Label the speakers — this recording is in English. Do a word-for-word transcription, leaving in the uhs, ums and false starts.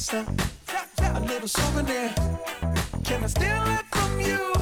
Speaker 1: gangster, a little souvenir. Can I steal it from you?